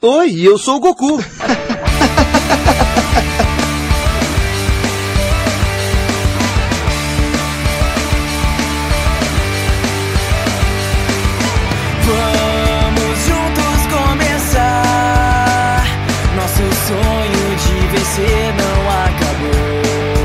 Oi, eu sou o Goku. Vamos juntos começar. Nosso sonho de vencer não acabou.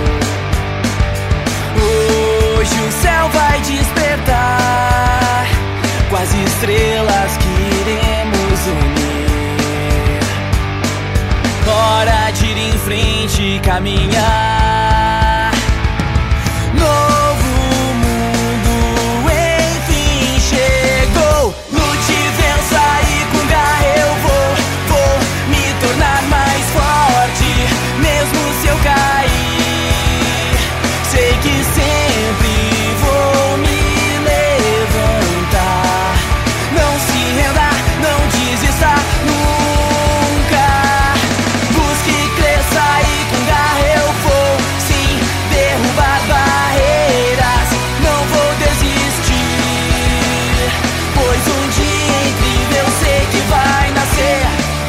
Hoje o céu vai despertar com as estrelas que iremos unir. Hora de ir em frente e caminhar. Novo mundo enfim chegou. Lute, vença e com garra eu vou me tornar mais forte. Mesmo se eu cair, sei que sempre vou me levantar. Não se renda, não desista nunca. Busque, cresça e com garra eu vou sim derrubar barreiras. Não vou desistir, pois um dia incrível sei que vai nascer.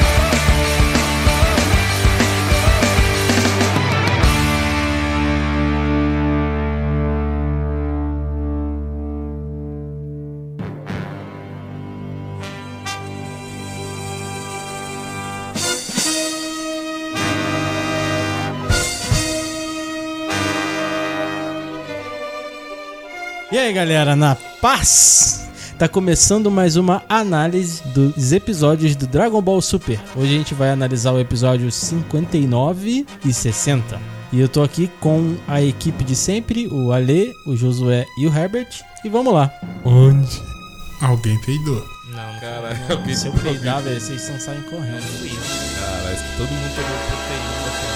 E aí, galera, na paz? Tá começando mais uma análise dos episódios do Dragon Ball Super. Hoje a gente vai analisar o episódio 59 e 60. E eu tô aqui com a equipe de sempre, o Ale, o Josué e o Herbert. E vamos lá. Onde? Alguém peidou. Não, Cara, Se eu pegar, velho, vocês não saem correndo. Cara, todo mundo pegou proteína.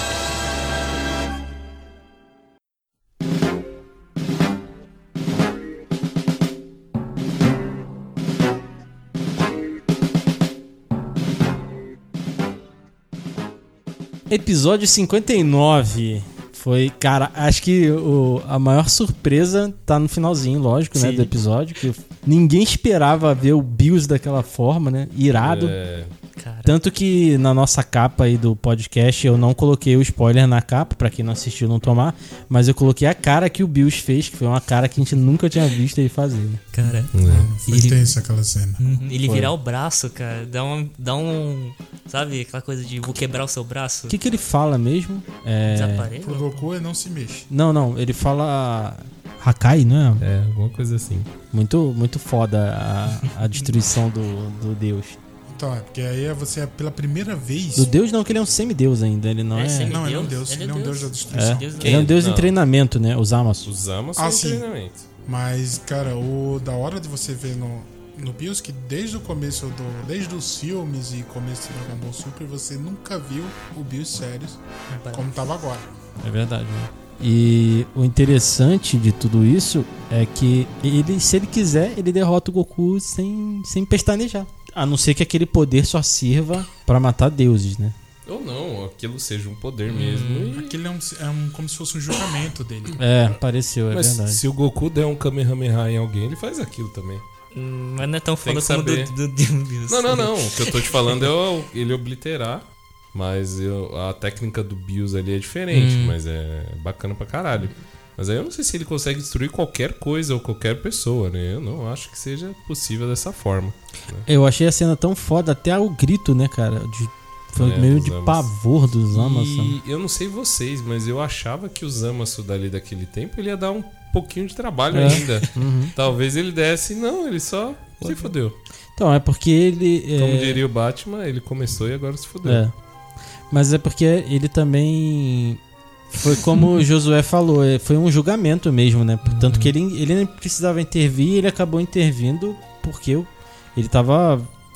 Episódio 59 foi, cara, acho que a maior surpresa tá no finalzinho, lógico, né, do episódio, que ninguém esperava ver o Bills daquela forma, né, irado. cara. Tanto que na nossa capa aí do podcast eu não coloquei o spoiler na capa, pra quem não assistiu não tomar, mas eu coloquei a cara que o Bills fez, que foi uma cara que a gente nunca tinha visto ele fazer, né? Cara, Foi tensa aquela cena. ele virar o braço, cara, dá um. Sabe aquela coisa de vou quebrar o seu braço? O que ele fala mesmo? Desaparece? Pro Goku não se mexe. Não, ele fala Hakai, não é? É, alguma coisa assim. Muito, muito foda a destruição do deus. Então, é porque aí você, pela primeira vez... Do deus não, que ele é um semideus ainda, ele não é... Não, ele é um deus. Ele é um deus da destruição. Ele é um deus em Não. treinamento, né? Os Zamasu. Os Zamasu Ah, em sim. treinamento. Mas, cara, o da hora de você ver no Bills que desde o começo desde os filmes e começo do Dragon Ball Super, você nunca viu o Bills sérios como tava agora. É verdade, né? E o interessante de tudo isso é que ele, se ele quiser, ele derrota o Goku sem pestanejar. A não ser que aquele poder só sirva pra matar deuses, né? Ou não, aquilo seja um poder mesmo. Aquele como se fosse um julgamento dele. Pareceu, é Mas verdade. se o Goku der um Kamehameha em alguém, ele faz aquilo também. Mas não é tão Tem foda que como saber. do Deus. Não. O que eu tô te falando é ele obliterar. Mas a técnica do Bills ali é diferente. Mas é bacana pra caralho. Mas aí eu não sei se ele consegue destruir qualquer coisa ou qualquer pessoa, né? Eu não acho que seja possível dessa forma. Né? Eu achei a cena tão foda, até o grito, né, cara? Foi meio dos de Zamasu. pavor dos Zamasu. E eu não sei vocês, mas eu achava que o Zamasu dali daquele tempo ele ia dar um pouquinho de trabalho ainda. Talvez ele desse, não, ele só se fodeu. Então, é porque ele... Como diria o Batman, ele começou e agora se fodeu. É. Mas é porque ele também... Foi como o Josué falou, foi um julgamento mesmo, né? Tanto que ele nem precisava intervir, ele acabou intervindo porque ele tava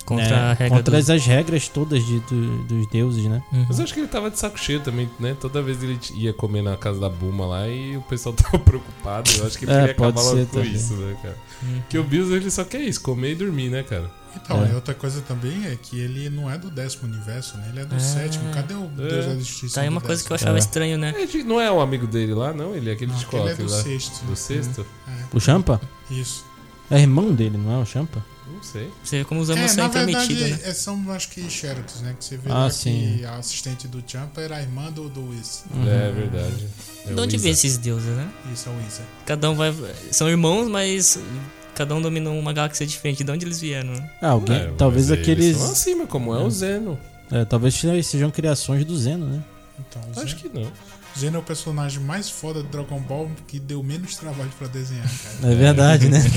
contra as regras todas dos deuses, né? Mas eu acho que ele tava de saco cheio também, né? Toda vez ele ia comer na casa da Bulma lá e o pessoal tava preocupado. Eu acho que ele queria acabar logo com isso, né, cara? Que o Bills, ele só quer isso, comer e dormir, né, cara? Então, e outra coisa também é que ele não é do 10º universo, né? Ele é do 7º. Cadê o Deus da Destruição? Tá aí uma do coisa que eu 10º? achava estranho, né? Ele não é o amigo dele lá, não? Ele é aquele Não, de aquele é aquele do lá. 6º. Do 6º? O Champa? Isso. É irmão dele, não é o Champa? Não sei. Você vê como os Amos são na verdade, intrometidos, né? são acho que Cherokees, né? Que você vê Ah, lá sim. que a assistente do Champa era a irmã do Whis. É verdade. É De o onde Isa. vem esses deuses, né? Isso é o Whis. Cada um vai... São irmãos, mas cada um domina uma galáxia diferente. De onde eles vieram, né? Ah, alguém, É, talvez mas aqueles... Eles são assim, mas como é o Zeno? talvez sejam criações do Zeno, né? Então, o Acho que não. Zeno é o personagem mais foda do Dragon Ball que deu menos trabalho pra desenhar, cara. É verdade, né?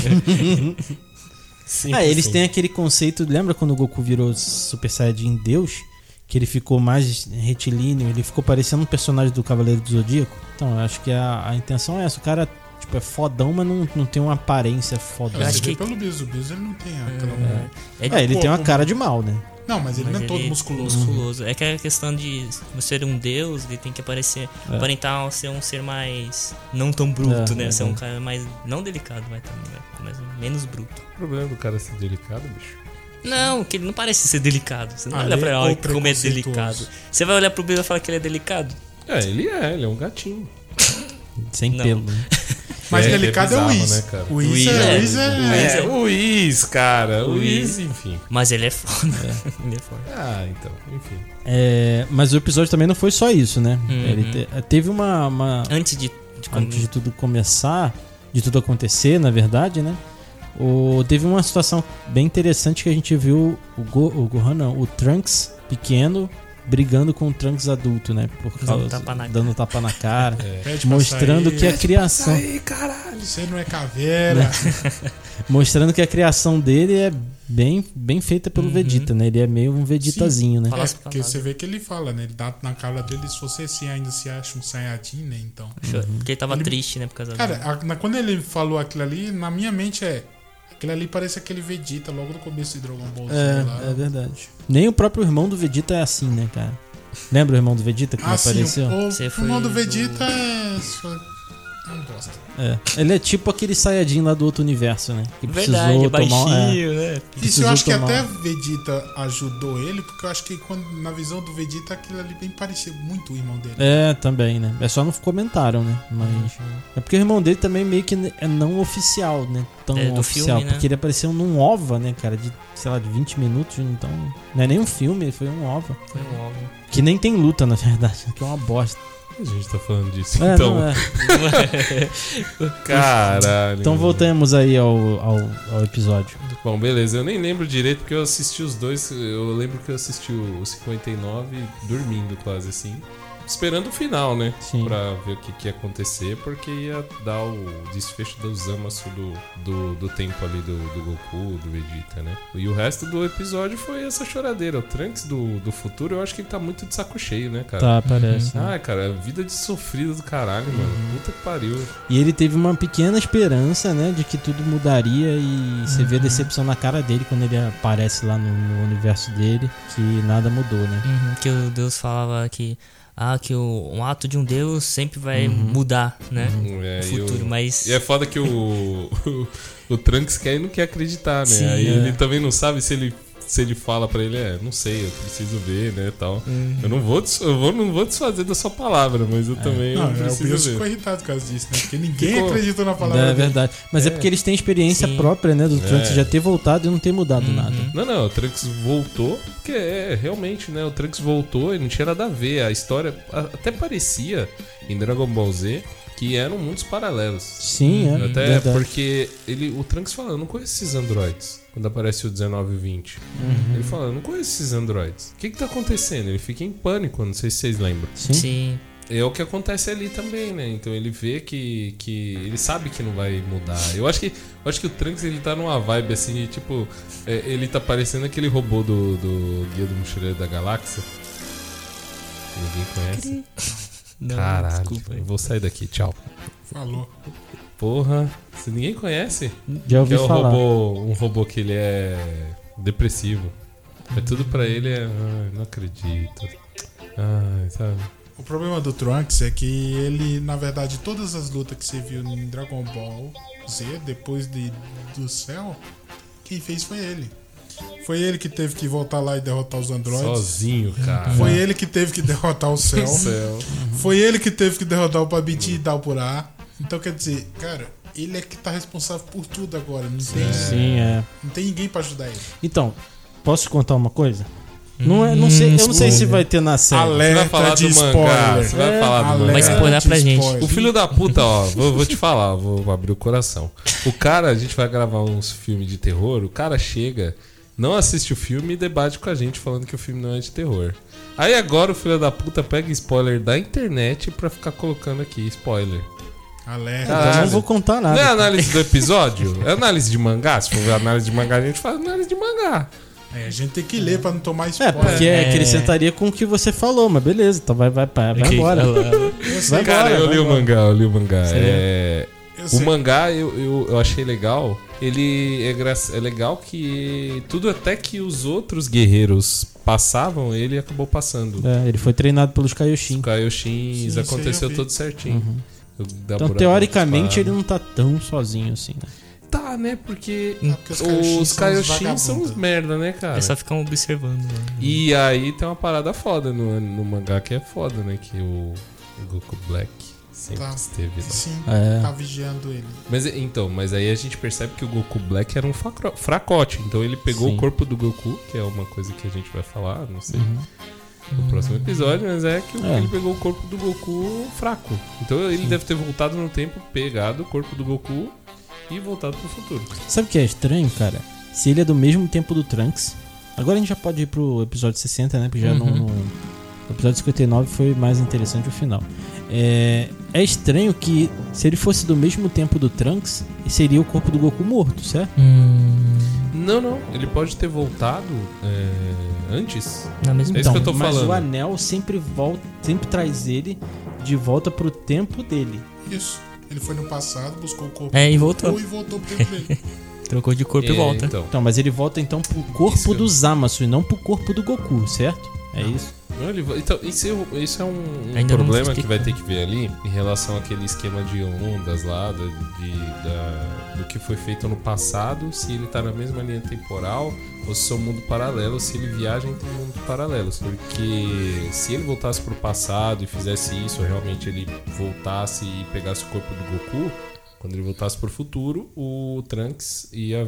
Sim, Eles sim. têm aquele conceito... Lembra quando o Goku virou Super Saiyajin Deus? Que ele ficou mais retilíneo, ele ficou parecendo um personagem do Cavaleiro do Zodíaco. Então, eu acho que a intenção é essa. O cara, tipo, é fodão, mas não tem uma aparência fodão. acho Você vê que- pelo Bills, o Bills ele não tem aquela... Ele tem uma Pô, cara de mal, né? Não, mas ele não é todo musculoso. É que é a questão de você ser um deus, ele tem que aparentar ser um ser mais... Não tão bruto, né? Ser um cara mais... Não delicado, mas também, né? Mas menos bruto. O problema do cara ser delicado, bicho. Não, que ele não parece ser delicado. Você não Ah, olha pra ele ele, é olha como é preconceituoso. delicado. Você vai olhar pro Bill e falar que ele é delicado? Ele é um gatinho. Sem Não. pelo, né? Mas É, delicado é é o bizarro, Whis. né, cara? O Whis Whis é... O Whis, cara. O O Whis, Whis. enfim. Mas ele é foda. Ele é foda. Ah, então, enfim. Mas o episódio também não foi só isso, né? Uhum. Ele teve uma... Antes de Antes de tudo começar, de tudo acontecer, na verdade, né? Teve uma situação bem interessante que a gente viu o Trunks pequeno brigando com o Trunks adulto, né? Dando tapa na cara, Pede pra mostrando sair. que a criação, Aí, caralho. Você não é caveira. mostrando que a criação dele é bem feita pelo Vegeta, né? Ele é meio um Vegetazinho, né? Fala- Porque você vê que ele fala, né? Ele dá na cara dele, se você ainda se acha um Saiyajin, né? Então... Porque ele tava triste, né? Por causa Cara, da... quando ele falou aquilo ali, na minha mente aquilo ali parece aquele Vegeta logo no começo de Dragon Ball Z lá. É verdade. Nem o próprio irmão do Vegeta é assim, né, cara? Lembra o irmão do Vegeta que não Sim, apareceu? Você o foi irmão do do- Vegeta é um bosta. Ele é tipo aquele Saiyajin lá do outro universo, né? Que Verdade, é baixinho, né? Isso Precisou eu acho que tomar- até Vegeta ajudou ele, porque eu acho que na visão do Vegeta aquilo ali bem parecia muito o irmão dele. Também, né? É só não comentaram, né? Mas. É porque o irmão dele também meio que é não oficial, né? Tão É, do oficial. filme, né? Porque ele apareceu num OVA, né, cara? De, sei lá, de 20 minutos. Então. Não é nem um filme, foi um OVA. Foi um óbvio. Que nem tem luta, na verdade. Que é uma bosta. A gente tá falando disso. É, Então, não é. caralho. Então mano. voltamos aí ao episódio. Bom, beleza. Eu nem lembro direito porque eu assisti os dois. Eu lembro que eu assisti o 59 dormindo quase assim. Esperando o final, né? Sim. Pra ver o que ia acontecer, porque ia dar o desfecho do Zamasu do tempo ali do Goku, do Vegeta, né? E o resto do episódio foi essa choradeira. O Trunks do futuro, eu acho que ele tá muito de saco cheio, né, cara? Tá, parece. né? Ah, cara, vida de sofrido do caralho, mano. Puta que pariu. E ele teve uma pequena esperança, né? De que tudo mudaria. E você vê a decepção na cara dele quando ele aparece lá no universo dele. Que nada mudou, né? Que o Deus falava que um ato de um Deus sempre vai mudar, né? É, O futuro, mas... E é foda que o Trunks quer e não quer acreditar, né? Sim, Aí é. ele também não sabe se ele fala pra ele, não sei, eu preciso ver, né, tal. Eu não vou desfazer da sua palavra, mas eu também Não, não o preciso Bills ver. ficou irritado por causa disso, né? Porque ninguém Ficou. acreditou na palavra É dele. verdade. Mas é porque eles têm experiência Sim. própria, né? Do Trunks É. já ter voltado e não ter mudado nada. Não, o Trunks voltou, porque realmente, né, o Trunks voltou e não tinha nada a ver. A história até parecia, em Dragon Ball Z, que eram mundos paralelos. Sim, é. Até verdade. porque o Trunks fala, eu não conheço esses androids. Quando aparece o 19 e o 20. Ele fala, eu não conheço esses androids. O que tá acontecendo? Ele fica em pânico, não sei se vocês lembram. Sim. Sim. É o que acontece ali também, né? Então ele vê que ele sabe que não vai mudar. Eu acho que o Trunks ele tá numa vibe assim, de, tipo, ele tá parecendo aquele robô do Guia do Mochileiro da Galáxia. Ninguém conhece? Não, Caralho, desculpa aí. eu vou sair daqui, tchau. Falou. Porra, se ninguém conhece? Já ouvi Que é falar. um robô que ele é depressivo. É tudo pra ele não acredito. Ai, sabe? O problema do Trunks é que ele, na verdade, todas as lutas que você viu em Dragon Ball Z, depois do céu, quem fez foi ele. Foi ele que teve que voltar lá e derrotar os androides. Sozinho, cara. Foi ele que teve que derrotar o céu. Céu. Foi ele que teve que derrotar o Babidi e dar o Purá. Então, quer dizer, cara, ele é que tá responsável por tudo agora. Não Sim, é. não tem ninguém pra ajudar ele. Então, posso contar uma coisa? Não sei, eu não sei se vai ter na série. Você vai falar do mangá. Você vai falar do mangá. Vai spoiler pra gente. O filho da puta, ó, vou te falar, vou abrir o coração. O cara, a gente vai gravar uns filmes de terror, o cara chega, não assiste o filme e debate com a gente falando que o filme não é de terror. Aí agora o filho da puta pega spoiler da internet pra ficar colocando aqui spoiler. Alerta. Eu não vou contar nada. Não é análise do episódio? É análise de mangá? Se for ver análise de mangá, a gente faz análise de mangá. A gente tem que ler pra não tomar É, spoiler. porque acrescentaria com o que você falou, mas beleza, então vai embora. Eu sei, Cara, eu li o mangá. eu sei. O mangá eu achei legal. Ele é legal que tudo até que os outros guerreiros passavam, ele acabou passando. É, ele foi treinado pelos Kaioshin. Os Kaioshins, Sim, aconteceu sim, eu vi. tudo certinho. Então, teoricamente, ele não tá tão sozinho assim, né? Tá, né? Porque Porque os Kaioshin são uns vagabundos. merda, né, cara? É só ficar observando. Né? E aí tem uma parada foda no mangá que é foda, né? Que o Goku Black sempre Tá. esteve lá. Sim, É. tá vigiando ele. Mas aí a gente percebe que o Goku Black era um fracote. Então ele pegou Sim. o corpo do Goku, que é uma coisa que a gente vai falar, não sei, no próximo episódio, mas é que ele pegou o corpo do Goku fraco. Então ele deve ter voltado no tempo, pegado o corpo do Goku e voltado pro futuro. Sabe o que é estranho, cara? Se ele é do mesmo tempo do Trunks. Agora a gente já pode ir pro episódio 60, né? Porque já o episódio 59 foi mais interessante o final. É estranho que se ele fosse do mesmo tempo do Trunks, seria o corpo do Goku morto, certo? Não. Ele pode ter voltado antes. Na mesma É isso que eu tô mas falando. o anel sempre traz ele de volta pro tempo dele. Isso. Ele foi no passado, buscou o corpo É, e do voltou. Goku e voltou pro tempo dele. Trocou de corpo e volta. Então. Então, mas ele volta então pro corpo Isso. do Zamasu e não pro corpo do Goku, certo? É isso? Então, isso é um Ainda não problema explica. que vai ter que ver ali em relação àquele esquema de ondas lá, do que foi feito no passado, se ele tá na mesma linha temporal ou se são mundo paralelo, se ele viaja entre mundos paralelos. Porque se ele voltasse pro passado e fizesse isso, realmente ele voltasse e pegasse o corpo do Goku, quando ele voltasse pro futuro, o Trunks ia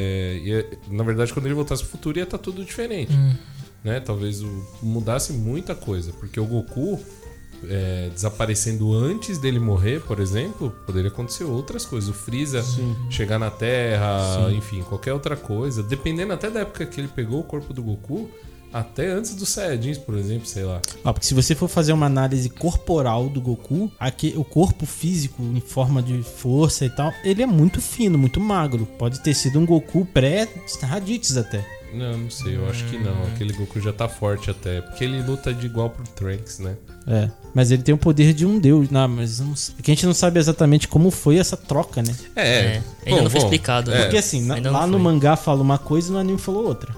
na verdade, quando ele voltasse pro futuro ia estar tudo diferente. Né? Talvez mudasse muita coisa, porque o Goku desaparecendo antes dele morrer, por exemplo, poderia acontecer outras coisas. O Freeza chegar na Terra, enfim, qualquer outra coisa, dependendo até da época que ele pegou o corpo do Goku, até antes dos Saiyajins, por exemplo, sei lá. Porque se você for fazer uma análise corporal do Goku, aqui, o corpo físico em forma de força e tal, ele é muito fino, muito magro. Pode ter sido um Goku pré-Raditz até. Não sei, eu acho que não. Aquele Goku já tá forte até, porque ele luta de igual pro Trunks, né? Mas ele tem o poder de um deus. Não, mas porque a gente não sabe exatamente como foi essa troca, né? Ainda não foi explicado. Né? Porque assim, Ainda lá não no foi. mangá fala uma coisa e no anime falou outra.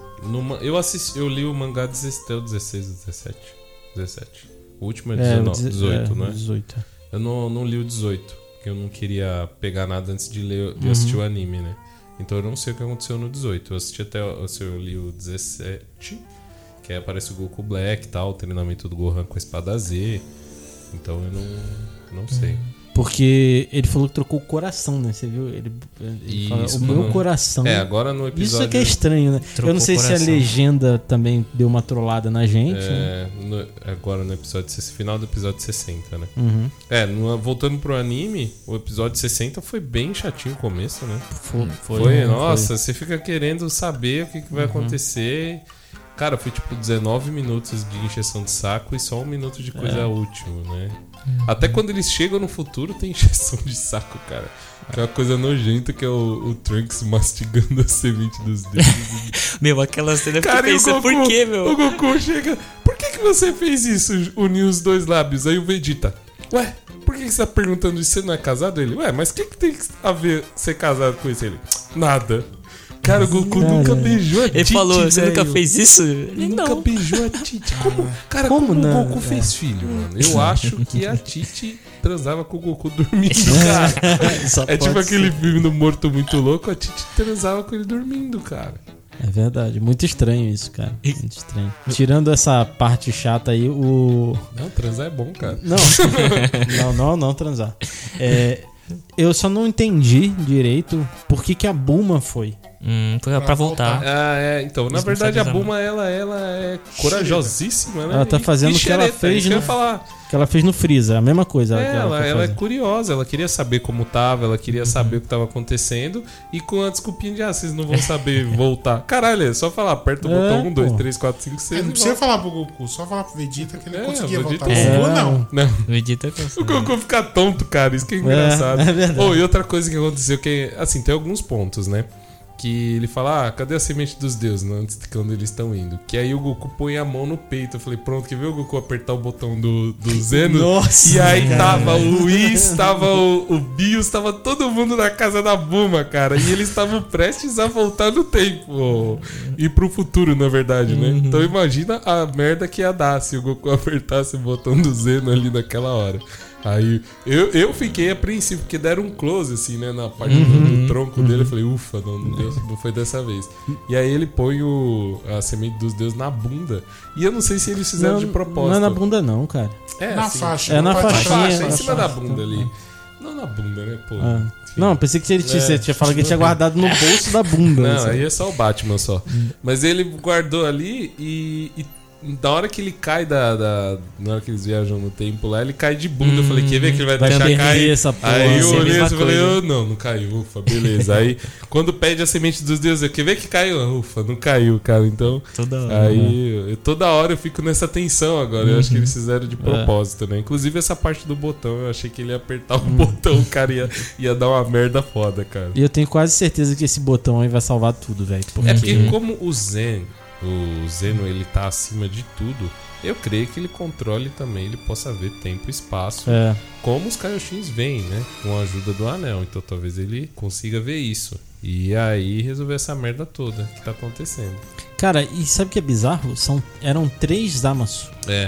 Eu li o mangá até o 16 ou 17. O último é 18, né? 18. Eu não li o 18, porque eu não queria pegar nada antes de assistir o anime, né? Então eu não sei o que aconteceu no 18. Eu assisti eu li o 17, que aí aparece o Goku Black e tal, o treinamento do Gohan com a espada Z. Então eu não sei. Porque ele falou que trocou o coração, né? Você viu? Ele fala, Isso, o meu coração. Agora no episódio... Isso é que é estranho, né? Trocou Eu não sei o se a coração. legenda também deu uma trollada na gente. Né? Agora no final do episódio 60, né? Uhum. Voltando pro anime, o episódio 60 foi bem chatinho o começo, né? Foi, Nossa, você fica querendo saber o que vai acontecer. Cara, foi tipo 19 minutos de encheção de saco e só 1 minuto de coisa útil, né? Até quando eles chegam no futuro tem encheção de saco, cara. Que é uma coisa nojenta que é o Trunks mastigando a semente dos dedos. Meu, aquela cena que Cara, e o pensa, Goku, por quê, meu? o Goku chega... Por que você fez isso? Uniu os dois lábios. Aí o Vegeta... Ué, por que você tá perguntando isso? Você não é casado? Ele... Ué, mas o que tem a ver ser casado com isso? Ele... Nada. Cara, o Goku nunca beijou a Titi. Ele falou, você velho. nunca fez isso? Ele Nunca não. beijou a Titi. Como? Cara, Como como não? o Goku fez filho, mano? Eu acho que a Titi transava com o Goku dormindo, cara. Só É tipo pode aquele ser. filme do Morto Muito Louco, a Titi transava com ele dormindo, cara. É verdade, muito estranho isso, cara. Muito estranho. Tirando essa parte chata aí, o. Não, transar é bom, cara. Não, não transar. Eu só não entendi direito por que a Bulma foi. Pra voltar. Então, na Isso não verdade, a sabe Bulma, ela é corajosíssima, né? Ela tá fazendo o que ela xereta, fez isso que eu no- ia falar. Que ela fez no Freeza, a mesma coisa. Ela é fazer. curiosa, ela queria saber como tava, ela queria saber o que tava acontecendo. E com a desculpinha de, vocês não vão saber voltar. Caralho, é só falar, aperta o botão 1, 2, 3, 4, 5, 6 Não e precisa volta. falar pro Goku, só falar pro Vegeta que ele conseguia o voltar. Vegeta- O Goku não. Não, Vegeta o Goku fica tonto, cara, isso que é engraçado. é verdade. E outra coisa que aconteceu, que assim, tem alguns pontos, né? Que ele fala, cadê a semente dos deuses, né? Antes de quando eles estão indo. Que aí o Goku põe a mão no peito. Eu falei, pronto, quer ver o Goku apertar o botão do Zeno? Nossa, E aí tava o Luiz, tava o Bios, tava todo mundo na casa da Bulma, cara. E eles estavam prestes a voltar no tempo. E pro futuro, na verdade, né? Então imagina a merda que ia dar se o Goku apertasse o botão do Zeno ali naquela hora. Aí eu fiquei apreensivo, porque deram um close, assim, né, na parte do tronco dele. Eu falei, ufa, não foi dessa vez. E aí ele põe a semente dos deuses na bunda. E eu não sei se eles fizeram de propósito. Não é na bunda não, cara. É, Na assim, faixa. É na parte de faixinha, trás, em na cima da faixa. bunda ali. Não na bunda, né, pô. Ah. Enfim. Não, pensei que você tinha falado que ele tinha guardado no bolso da bunda. Não, assim. aí é só o Batman só. Mas ele guardou ali e na hora que ele cai na hora que eles viajam no tempo lá, ele cai de bunda. Eu falei, quer ver que ele vai Vai deixar perder cair? essa porra. Aí Vai eu ser a olhei mesma assim e falei, coisa. não caiu, ufa, beleza. Aí quando pede a semente dos deuses, eu quer ver que caiu? Ufa, não caiu, cara. Então, Toda hora. aí toda hora eu fico nessa tensão agora. Eu acho que eles fizeram de propósito, né? Inclusive essa parte do botão, eu achei que ele ia apertar o botão, o cara ia dar uma merda foda, cara. E eu tenho quase certeza que esse botão aí vai salvar tudo, velho. É porque como o Zeno, ele tá acima de tudo, eu creio que ele controle também, ele possa ver tempo e espaço, É. como os Kaioshins veem, né? Com a ajuda do anel. Então talvez ele consiga ver isso. E aí resolver essa merda toda que tá acontecendo. Cara, e sabe o que é bizarro? Eram 3 Zamasu. É.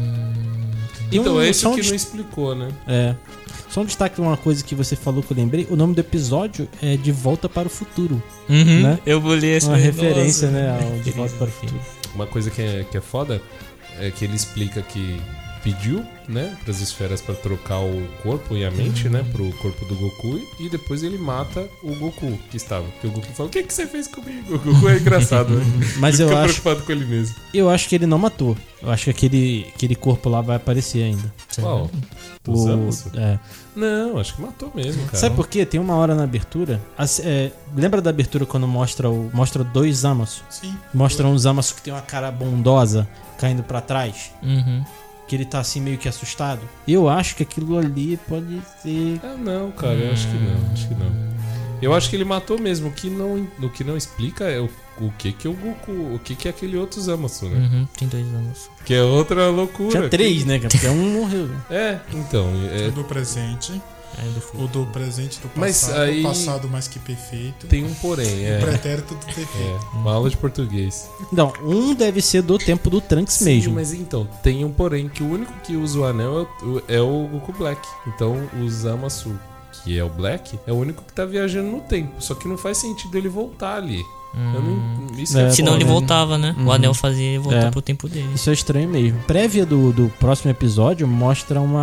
Tem Então é isso só um que des- não explicou, né? É. Só um destaque de uma coisa que você falou que eu lembrei. O nome do episódio é De Volta para o Futuro. né? Eu bolei essa Uma referência, né, ao De Volta para o Futuro. Uma coisa que é foda é que ele explica que pediu, né, pras esferas pra trocar o corpo e a mente, né, pro corpo do Goku, e depois ele mata o Goku que estava. Porque o Goku fala, o que você fez comigo? O Goku é engraçado, né? Mas Ele eu fica acho, preocupado com ele mesmo. eu acho que ele não matou. Eu acho que aquele corpo lá vai aparecer ainda. Qual? Dos Zamasu? É. Não, acho que matou mesmo, cara. Sabe por quê? Tem uma hora na abertura. Lembra da abertura quando mostra 2 Zamasu? Sim. Mostra um Zamasu que tem uma cara bondosa caindo pra trás. Uhum. Que ele tá assim meio que assustado. Eu acho que aquilo ali pode ser. Ah, não, cara, eu acho que não. Eu acho que ele matou mesmo. O que não explica é o que o Goku, o que é aquele outro Zamasu, né? Uhum. Tem 2 anos. Que é outra loucura. Tinha 3, né? Porque um morreu. Né? É, então. O do presente. Aí do futuro. O do presente do Mas passado. aí- O passado mais que perfeito. Tem um porém, O pretérito do perfeito. uma aula de português. Não, um deve ser do tempo do Trunks mesmo. Mas então, tem um porém que o único que usa o anel é o Goku Black. Então, o Zamasu, que é o Black, é o único que tá viajando no tempo. Só que não faz sentido ele voltar ali. Eu não, isso É, Senão foda, ele né? voltava, né? O anel fazia ele voltar É. pro tempo dele. Isso é estranho mesmo. Prévia do próximo episódio mostra um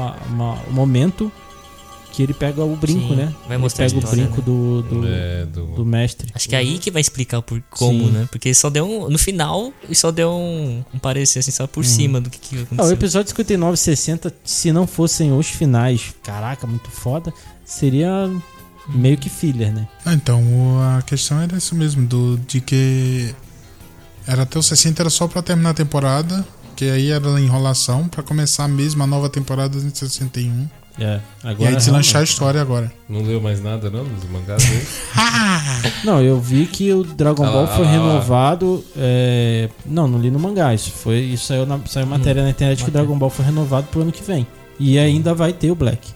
momento que ele pega o brinco, Sim, né? vai Ele mostrar a pega o história, brinco né? do mestre. Acho que é aí que vai explicar por como, Sim. né? Porque só deu no final, e só deu um parecer assim, só por cima do que Ah, o aconteceu. episódio 59 e 60, se não fossem os finais, caraca, muito foda, seria meio que filler, né? Então, a questão era isso mesmo, de que era até o 60 era só pra terminar a temporada, que aí era a enrolação pra começar mesmo a nova temporada em 61. É, E agora aí deslanchar a realmente. história agora. Não leu mais nada, não? Nos mangás dele? Não, eu vi que o Dragon Ah, Ball foi lá. renovado. Não li no mangá. Isso saiu matéria na internet que o Dragon Ball foi renovado pro ano que vem. E ainda vai ter o Black.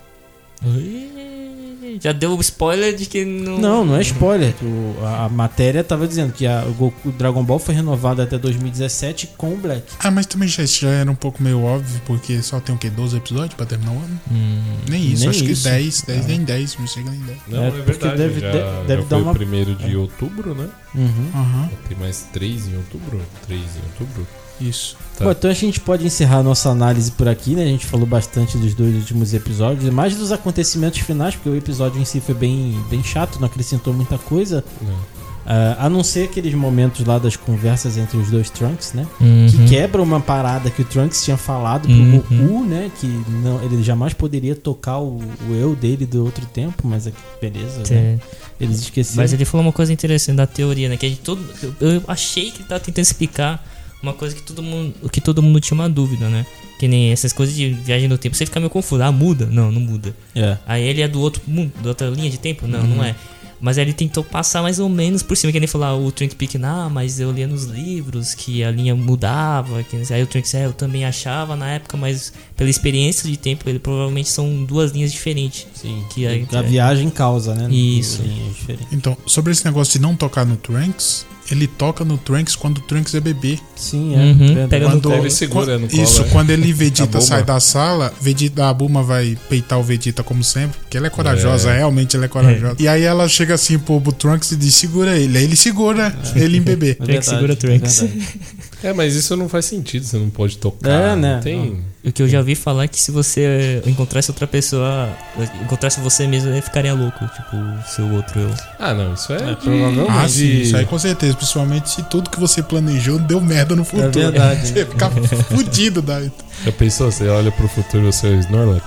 Já deu spoiler de que não. Não é spoiler. A matéria tava dizendo que o Dragon Ball foi renovado até 2017 com o Black. Ah, mas também já era um pouco meio óbvio, porque só tem o quê? 12 episódios pra terminar o ano? Nem isso, Nem acho isso. que 10, nem 10, não chega nem 10. Não, É, é, porque verdade. deve já dar foi uma- o 1º de outubro, né? Uhum. Aham. Tem mais 3 em outubro? 3 em outubro? Isso. Tá. Bom, então a gente pode encerrar a nossa análise por aqui, né? A gente falou bastante dos 2 últimos episódios, mais dos acontecimentos finais, porque o episódio em si foi bem chato, não acrescentou muita coisa. A não ser aqueles momentos lá das conversas entre os 2 Trunks, né? Que quebra uma parada que o Trunks tinha falado pro Goku, né? Que não, ele jamais poderia tocar o eu dele do outro tempo, mas aqui, beleza, né? Eles esqueceram. Mas ele falou uma coisa interessante da teoria, né? Que a gente eu achei que ele tava tentando explicar uma coisa que todo mundo tinha uma dúvida, né? Que nem essas coisas de viagem no tempo. Você fica meio confuso. Muda? Não muda. Aí ele é do outro mundo, da outra linha de tempo? Não é. Mas aí ele tentou passar mais ou menos por cima, que nem falar o Twink Peak, mas eu lia nos livros que a linha mudava, aí o Twink, eu também achava na época, mas pela experiência de tempo, ele provavelmente são 2 linhas diferentes. Sim, que a viagem causa, né? Isso. Então, sobre esse negócio de não tocar no Trunks, ele toca no Trunks quando o Trunks é bebê. Sim, pega quando, no ele segura no colo. Isso, quando ele Vegeta A sai da sala, a Bulma vai peitar o Vegeta como sempre, porque ela é corajosa, realmente ela é corajosa. E aí ela chega assim pro Trunks e diz, segura ele. Aí ele segura ele em bebê. Trunks segura Trunks. Mas isso não faz sentido, você não pode tocar. né? Não tem... O que eu já vi falar é que se você encontrasse outra pessoa, encontrasse você mesmo, ele ficaria louco, tipo, seu outro eu. Não, isso é provavelmente. Sim, isso aí com certeza, principalmente se tudo que você planejou deu merda no futuro. É verdade. Você fica fudido daí. Já pensou? Você olha pro futuro e o seu Snorlax?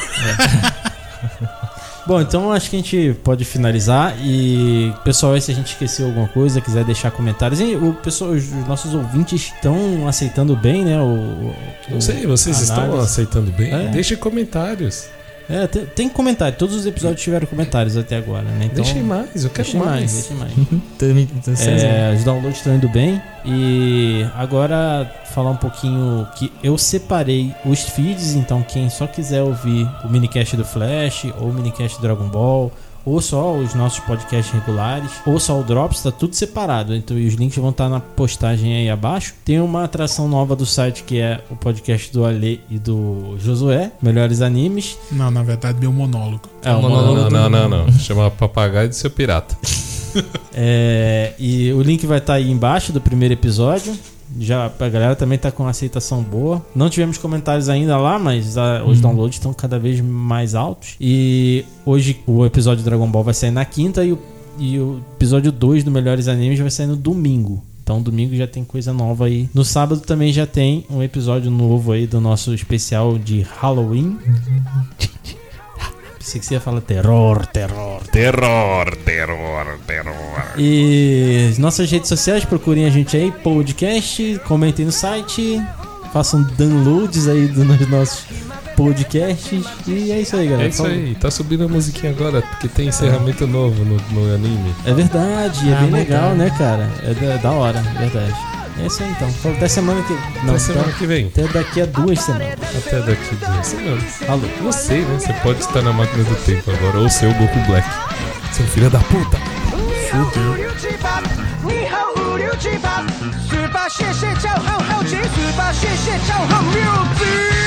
Bom, então acho que a gente pode finalizar. E, pessoal, se a gente esqueceu alguma coisa, quiser deixar comentários. E os nossos ouvintes estão aceitando bem, né? Não sei, vocês estão aceitando bem? Deixem comentários. Tem comentário. Todos os episódios tiveram comentários até agora, né? Então, deixem mais, eu quero mais. Deixem mais. Os downloads estão indo bem. E agora falar um pouquinho que eu separei os feeds. Então quem só quiser ouvir o minicast do Flash ou o minicast do Dragon Ball, ou só os nossos podcasts regulares, ou só o Drops, tá tudo separado. Então, e os links vão estar na postagem aí abaixo. Tem uma atração nova do site que é o podcast do Ale e do Josué, Melhores Animes. Não, na verdade, meu monólogo. Não. Chama Papagaio do Seu Pirata. E o link vai estar aí embaixo do primeiro episódio. Já a galera também tá com uma aceitação boa. Não tivemos comentários ainda lá, mas os downloads estão cada vez mais altos. E hoje o episódio do Dragon Ball vai sair na quinta e o episódio 2 do Melhores Animes vai sair no domingo. Então domingo já tem coisa nova aí. No sábado também já tem um episódio novo aí do nosso especial de Halloween. Pensei que você ia falar terror. E nossas redes sociais, procurem a gente aí, podcast, comentem no site, façam downloads aí dos nossos podcasts. E é isso aí, galera. É isso aí, tá subindo a musiquinha agora, porque tem encerramento novo no anime. É verdade, é bem legal, né, cara? É da hora, verdade. É isso aí então. Até semana que vem. Até semana que vem. Até daqui a 2 semanas. Até daqui a 2 semanas. Falou. Não sei, né? Você pode estar na máquina do tempo agora, ou ser o Goku Black. Seu filho da puta. Fudeu. 你好，物流举报，18谢谢叫好好奇，18谢谢叫好六字。